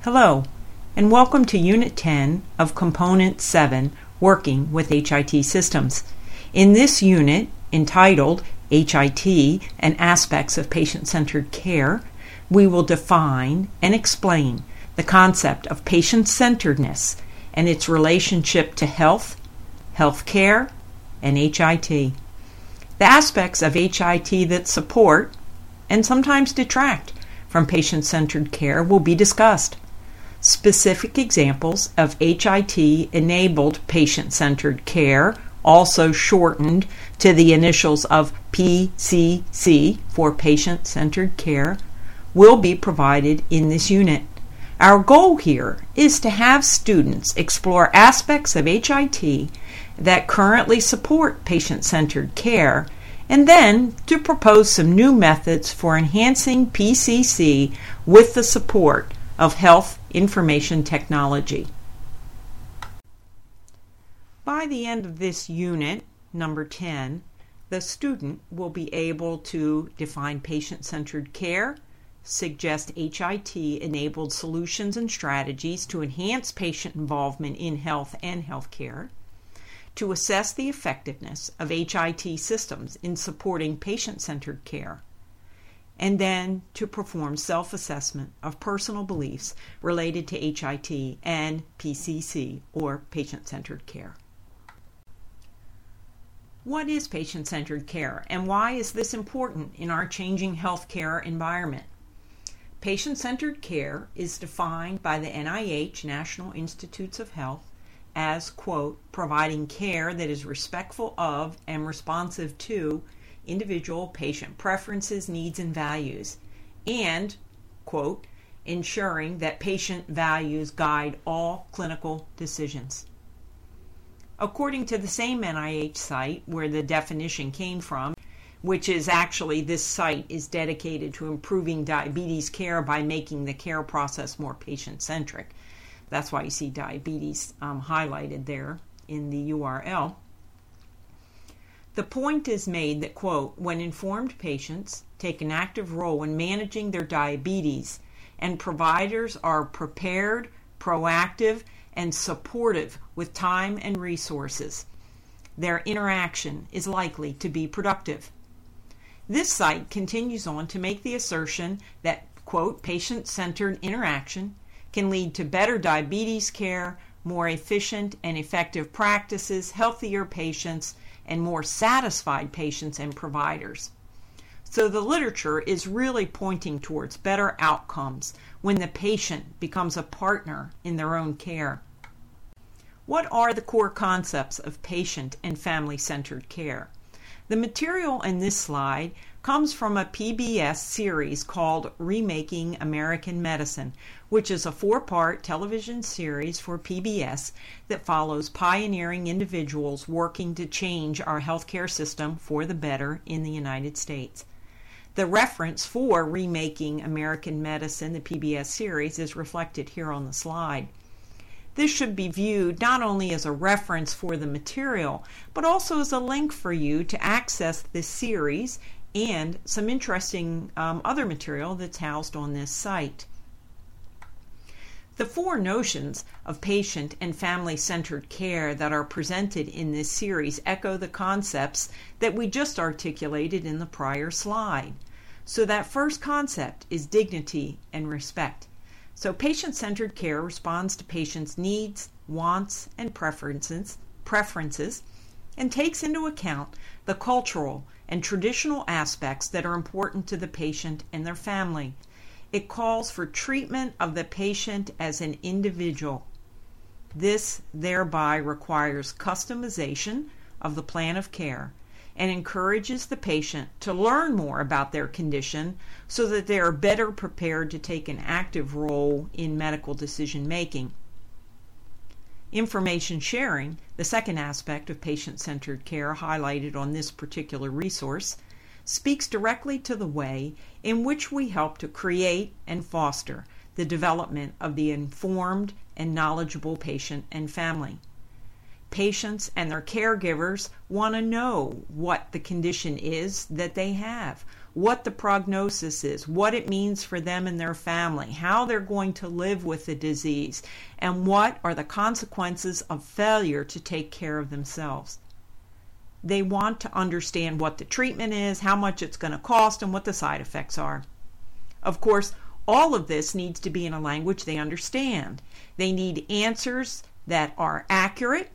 Hello, and welcome to Unit 10 of Component 7, Working with HIT Systems. In this unit, entitled HIT and Aspects of Patient-Centered Care, we will define and explain the concept of patient-centeredness and its relationship to health, healthcare, and HIT. The aspects of HIT that support and sometimes detract from patient-centered care will be discussed. Specific examples of HIT-enabled patient-centered care, also shortened to the initials of PCC for patient-centered care, will be provided in this unit. Our goal here is to have students explore aspects of HIT that currently support patient-centered care, and then to propose some new methods for enhancing PCC with the support of health information technology. By the end of this unit, number 10, the student will be able to define patient-centered care, suggest HIT-enabled solutions and strategies to enhance patient involvement in health and healthcare, to assess the effectiveness of HIT systems in supporting patient-centered care, and then to perform self-assessment of personal beliefs related to HIT and PCC, or patient-centered care. What is patient-centered care, and why is this important in our changing healthcare environment? Patient-centered care is defined by the NIH, National Institutes of Health, as, quote, providing care that is respectful of and responsive to individual patient preferences, needs, and values, and, quote, ensuring that patient values guide all clinical decisions. According to the same NIH site where the definition came from, which is actually, this site is dedicated to improving diabetes care by making the care process more patient-centric. That's why you see diabetes highlighted there in the URL. The point is made that, quote, when informed patients take an active role in managing their diabetes and providers are prepared, proactive, and supportive with time and resources, their interaction is likely to be productive. This site continues on to make the assertion that, quote, patient-centered interaction can lead to better diabetes care, more efficient and effective practices, healthier patients, and more satisfied patients and providers. So the literature is really pointing towards better outcomes when the patient becomes a partner in their own care. What are the core concepts of patient and family-centered care? The material in this slide comes from a PBS series called Remaking American Medicine, which is a 4-part television series for PBS that follows pioneering individuals working to change our healthcare system for the better in the United States. The reference for Remaking American Medicine, the PBS series, is reflected here on the slide. This should be viewed not only as a reference for the material, but also as a link for you to access this series and some interesting other material that's housed on this site. The 4 notions of patient and family-centered care that are presented in this series echo the concepts that we just articulated in the prior slide. So that first concept is dignity and respect. So patient-centered care responds to patients' needs, wants, and preferences, and takes into account the cultural and traditional aspects that are important to the patient and their family. It calls for treatment of the patient as an individual. This thereby requires customization of the plan of care and encourages the patient to learn more about their condition so that they are better prepared to take an active role in medical decision making. Information sharing, the second aspect of patient-centered care highlighted on this particular resource, speaks directly to the way in which we help to create and foster the development of the informed and knowledgeable patient and family. Patients and their caregivers want to know what the condition is that they have, what the prognosis is, what it means for them and their family, how they're going to live with the disease, and what are the consequences of failure to take care of themselves. They want to understand what the treatment is, how much it's going to cost, and what the side effects are. Of course, all of this needs to be in a language they understand. They need answers that are accurate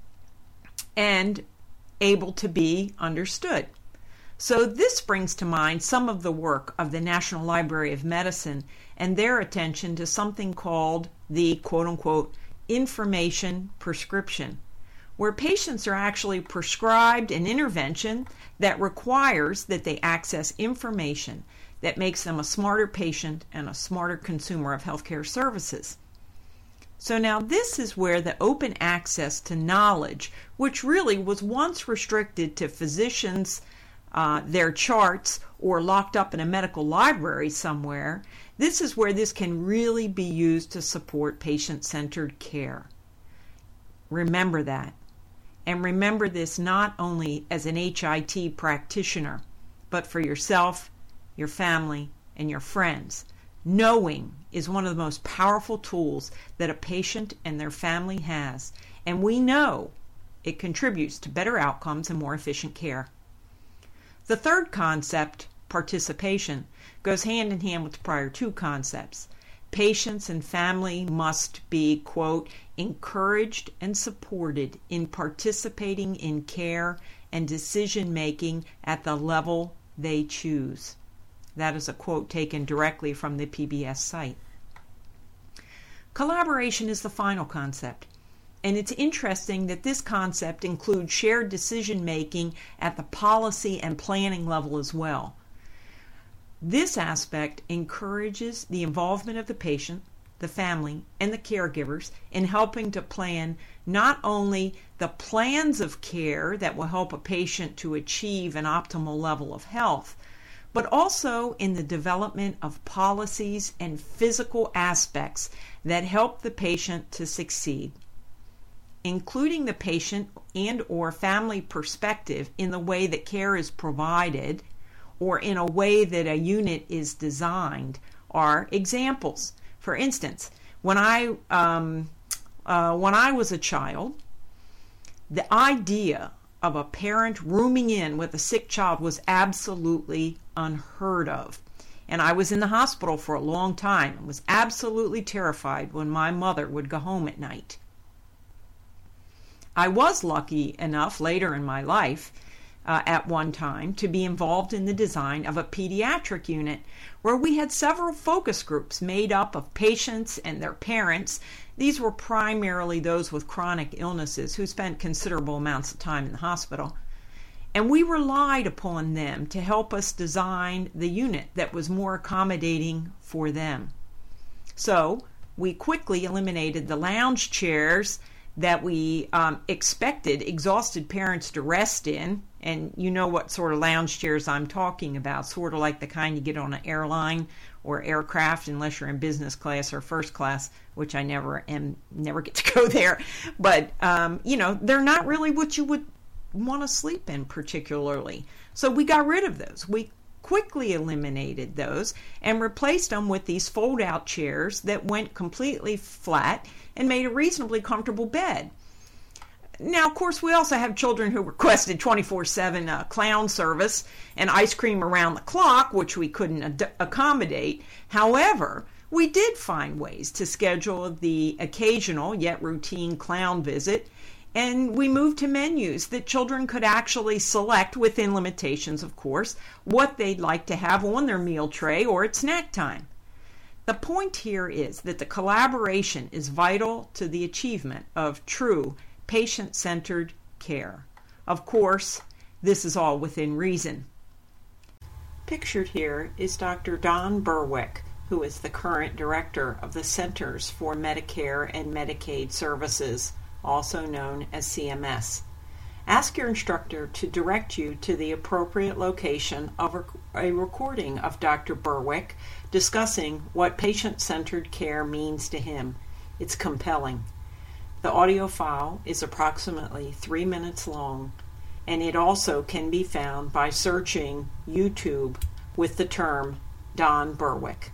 and able to be understood. So this brings to mind some of the work of the National Library of Medicine and their attention to something called the quote-unquote information prescription, where patients are actually prescribed an intervention that requires that they access information that makes them a smarter patient and a smarter consumer of healthcare services. So now this is where the open access to knowledge, which really was once restricted to physicians, their charts, or locked up in a medical library somewhere, this is where this can really be used to support patient-centered care. Remember that. And remember this not only as an HIT practitioner, but for yourself, your family, and your friends. Knowing is one of the most powerful tools that a patient and their family has, and we know it contributes to better outcomes and more efficient care. The third concept, participation, goes hand in hand with the prior two concepts. Patients and family must be, quote, encouraged and supported in participating in care and decision-making at the level they choose. That is a quote taken directly from the PBS site. Collaboration is the final concept, and it's interesting that this concept includes shared decision-making at the policy and planning level as well. This aspect encourages the involvement of the patient, the family, and the caregivers in helping to plan not only the plans of care that will help a patient to achieve an optimal level of health, but also in the development of policies and physical aspects that help the patient to succeed, including the patient and or family perspective in the way that care is provided or in a way that a unit is designed are examples. For instance, when I was a child, the idea of a parent rooming in with a sick child was absolutely unheard of. And I was in the hospital for a long time and was absolutely terrified when my mother would go home at night. I was lucky enough later in my life at one time to be involved in the design of a pediatric unit where we had several focus groups made up of patients and their parents. These were primarily those with chronic illnesses who spent considerable amounts of time in the hospital. And we relied upon them to help us design the unit that was more accommodating for them. So we quickly eliminated the lounge chairs that we expected exhausted parents to rest in. And you know what sort of lounge chairs I'm talking about, sort of like the kind you get on an airline or aircraft, unless you're in business class or first class, which I never get to go there. But, they're not really what you would want to sleep in particularly. So we got rid of those. We quickly eliminated those and replaced them with these fold-out chairs that went completely flat and made a reasonably comfortable bed. Now, of course, we also have children who requested 24/7 clown service and ice cream around the clock, which we couldn't accommodate. However, we did find ways to schedule the occasional yet routine clown visit, and we moved to menus that children could actually select, within limitations, of course, what they'd like to have on their meal tray or at snack time. The point here is that the collaboration is vital to the achievement of true patient-centered care. Of course, this is all within reason. Pictured here is Dr. Don Berwick, who is the current director of the Centers for Medicare and Medicaid Services, also known as CMS. Ask your instructor to direct you to the appropriate location of a recording of Dr. Berwick discussing what patient-centered care means to him. It's compelling. The audio file is approximately 3 minutes long, and it also can be found by searching YouTube with the term Don Berwick.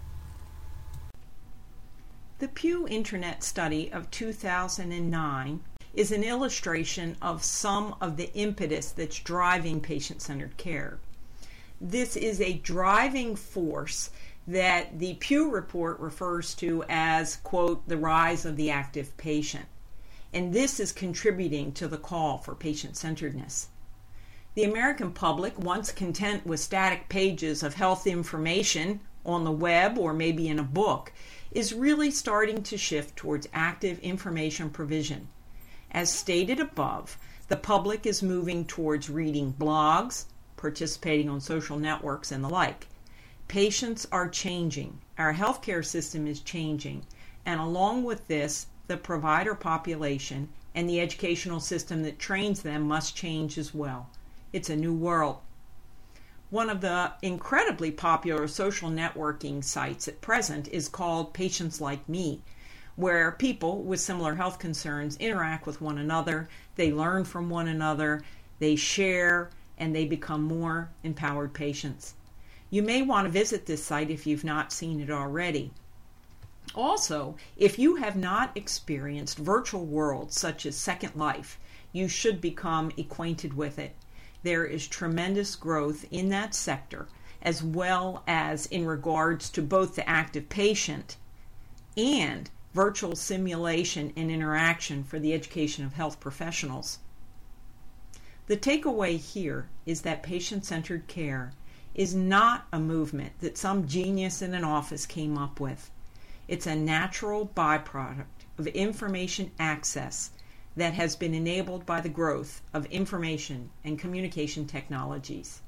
The Pew Internet study of 2009 is an illustration of some of the impetus that's driving patient-centered care. This is a driving force that the Pew report refers to as, quote, the rise of the active patient. And this is contributing to the call for patient-centeredness. The American public, once content with static pages of health information on the web or maybe in a book, is really starting to shift towards active information provision. As stated above, the public is moving towards reading blogs, participating on social networks, and the like. Patients are changing. Our healthcare system is changing. And along with this, the provider population and the educational system that trains them must change as well. It's a new world. One of the incredibly popular social networking sites at present is called Patients Like Me, where people with similar health concerns interact with one another, they learn from one another, they share, and they become more empowered patients. You may want to visit this site if you've not seen it already. Also, if you have not experienced virtual worlds such as Second Life, you should become acquainted with it. There is tremendous growth in that sector, as well as in regards to both the active patient and virtual simulation and interaction for the education of health professionals. The takeaway here is that patient-centered care is not a movement that some genius in an office came up with. It's a natural byproduct of information access that has been enabled by the growth of information and communication technologies.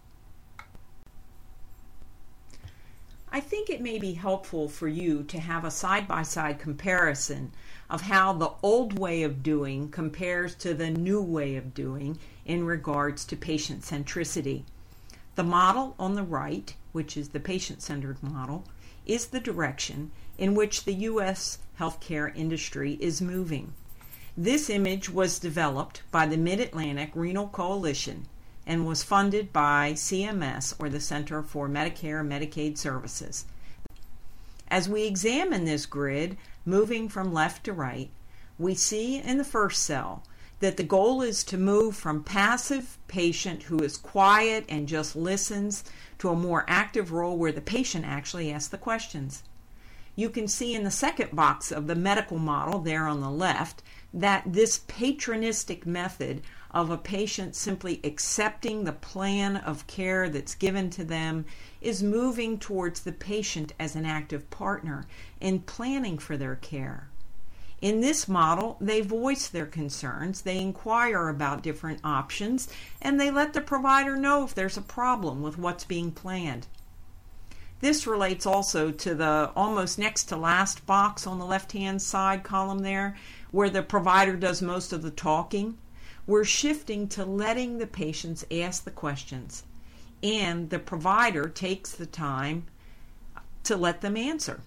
I think it may be helpful for you to have a side-by-side comparison of how the old way of doing compares to the new way of doing in regards to patient centricity. The model on the right, which is the patient-centered model, is the direction in which the U.S. healthcare industry is moving. This image was developed by the Mid-Atlantic Renal Coalition and was funded by CMS, or the Center for Medicare and Medicaid Services. As we examine this grid, moving from left to right, we see in the first cell that the goal is to move from passive patient who is quiet and just listens to a more active role where the patient actually asks the questions. You can see in the second box of the medical model there on the left that this patronistic method of a patient simply accepting the plan of care that's given to them is moving towards the patient as an active partner in planning for their care. In this model, they voice their concerns, they inquire about different options, and they let the provider know if there's a problem with what's being planned. This relates also to the almost next to last box on the left-hand side column there, where the provider does most of the talking. We're shifting to letting the patients ask the questions, and the provider takes the time to let them answer.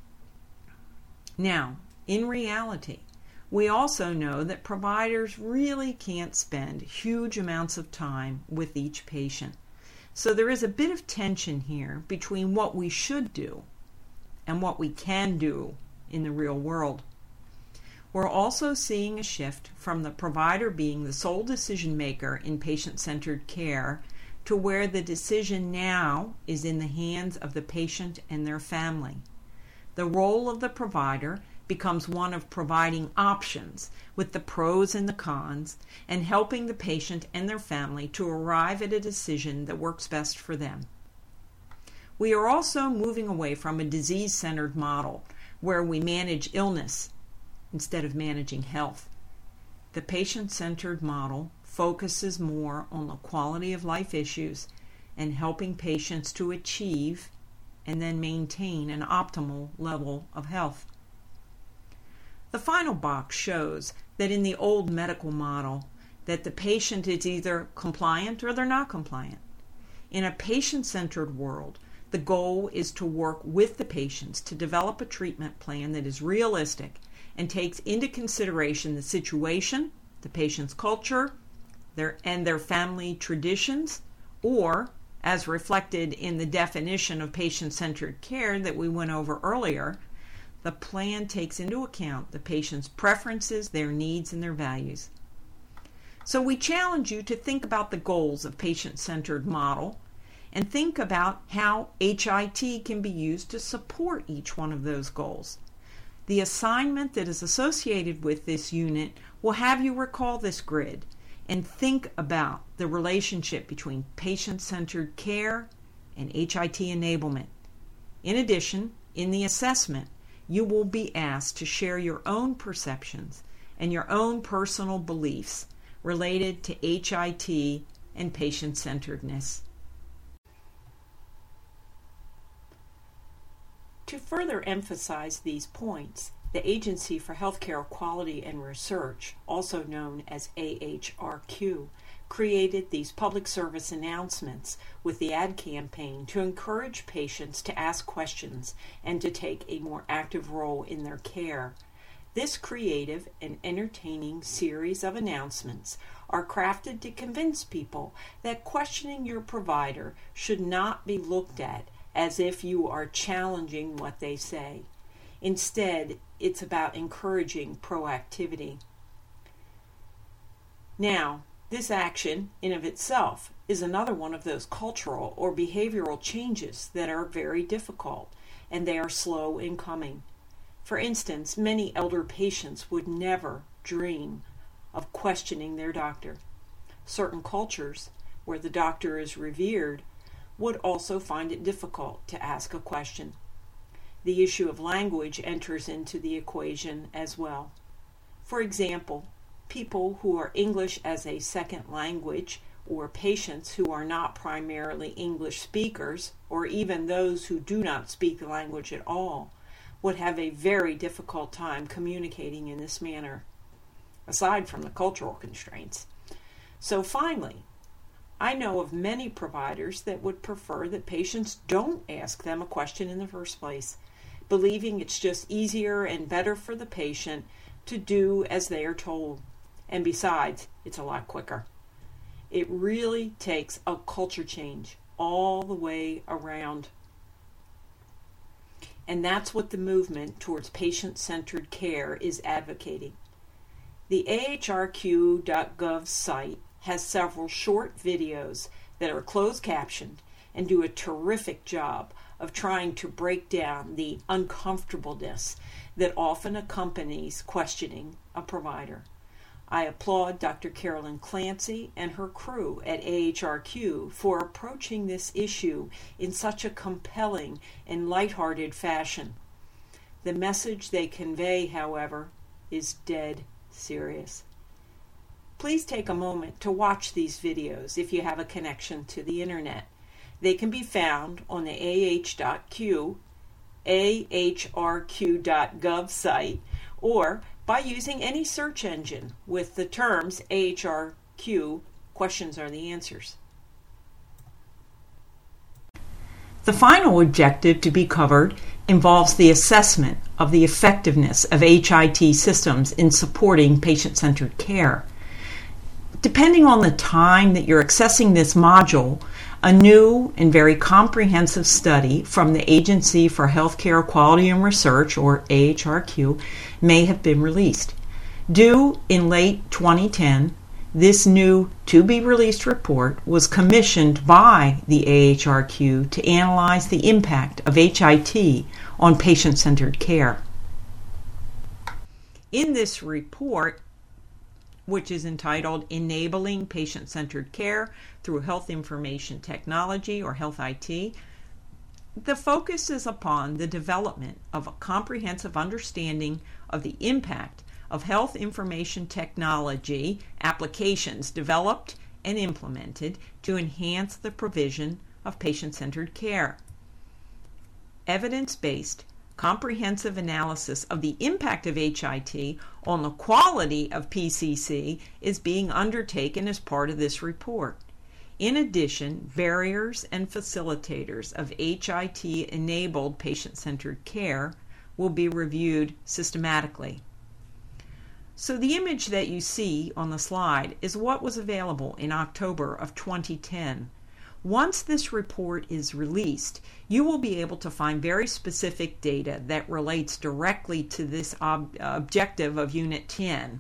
Now, in reality, we also know that providers really can't spend huge amounts of time with each patient. So there is a bit of tension here between what we should do and what we can do in the real world. We're also seeing a shift from the provider being the sole decision maker in patient-centered care to where the decision now is in the hands of the patient and their family. The role of the provider becomes one of providing options with the pros and the cons and helping the patient and their family to arrive at a decision that works best for them. We are also moving away from a disease-centered model where we manage illness instead of managing health. The patient-centered model focuses more on the quality of life issues and helping patients to achieve and then maintain an optimal level of health. The final box shows that in the old medical model that the patient is either compliant or they're not compliant. In a patient-centered world, the goal is to work with the patients to develop a treatment plan that is realistic and takes into consideration the situation, the patient's culture, their family traditions, or, as reflected in the definition of patient-centered care that we went over earlier, the plan takes into account the patient's preferences, their needs, and their values. So we challenge you to think about the goals of patient-centered model and think about how HIT can be used to support each one of those goals. The assignment that is associated with this unit will have you recall this grid and think about the relationship between patient-centered care and HIT enablement. In addition, in the assessment, you will be asked to share your own perceptions and your own personal beliefs related to HIT and patient-centeredness. To further emphasize these points, the Agency for Healthcare Quality and Research, also known as AHRQ, created these public service announcements with the ad campaign to encourage patients to ask questions and to take a more active role in their care. This creative and entertaining series of announcements are crafted to convince people that questioning your provider should not be looked at as if you are challenging what they say. Instead, it's about encouraging proactivity. Now, this action in of itself is another one of those cultural or behavioral changes that are very difficult, and they are slow in coming. For instance, many elder patients would never dream of questioning their doctor. Certain cultures, where the doctor is revered, would also find it difficult to ask a question. The issue of language enters into the equation as well. For example, people who are English as a second language, or patients who are not primarily English speakers, or even those who do not speak the language at all, would have a very difficult time communicating in this manner, aside from the cultural constraints. So finally, I know of many providers that would prefer that patients don't ask them a question in the first place, believing it's just easier and better for the patient to do as they are told. And besides, it's a lot quicker. It really takes a culture change all the way around. And that's what the movement towards patient-centered care is advocating. The ahrq.gov site has several short videos that are closed captioned and do a terrific job of trying to break down the uncomfortableness that often accompanies questioning a provider. I applaud Dr. Carolyn Clancy and her crew at AHRQ for approaching this issue in such a compelling and lighthearted fashion. The message they convey, however, is dead serious. Please take a moment to watch these videos if you have a connection to the internet. They can be found on the ahrq.gov site, or by using any search engine with the terms AHRQ, questions are the answers. The final objective to be covered involves the assessment of the effectiveness of HIT systems in supporting patient-centered care. Depending on the time that you're accessing this module, a new and very comprehensive study from the Agency for Healthcare Quality and Research, or AHRQ, may have been released. Due in late 2010, this new to-be-released report was commissioned by the AHRQ to analyze the impact of HIT on patient-centered care. In this report, which is entitled Enabling Patient-Centered Care Through Health Information Technology, or Health IT, the focus is upon the development of a comprehensive understanding of the impact of health information technology applications developed and implemented to enhance the provision of patient-centered care. Evidence-based comprehensive analysis of the impact of HIT on the quality of PCC is being undertaken as part of this report. In addition, barriers and facilitators of HIT-enabled patient-centered care will be reviewed systematically. So the image that you see on the slide is what was available in October of 2010, Once this report is released, you will be able to find very specific data that relates directly to this objective of Unit 10.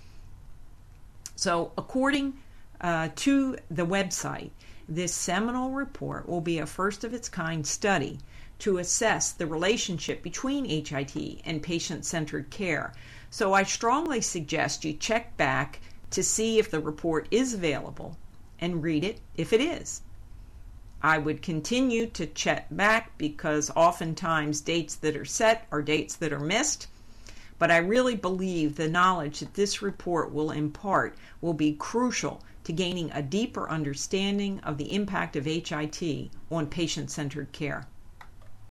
So according to the website, this seminal report will be a first-of-its-kind study to assess the relationship between HIT and patient-centered care. So I strongly suggest you check back to see if the report is available and read it if it is. I would continue to check back because oftentimes dates that are set are dates that are missed, but I really believe the knowledge that this report will impart will be crucial to gaining a deeper understanding of the impact of HIT on patient-centered care.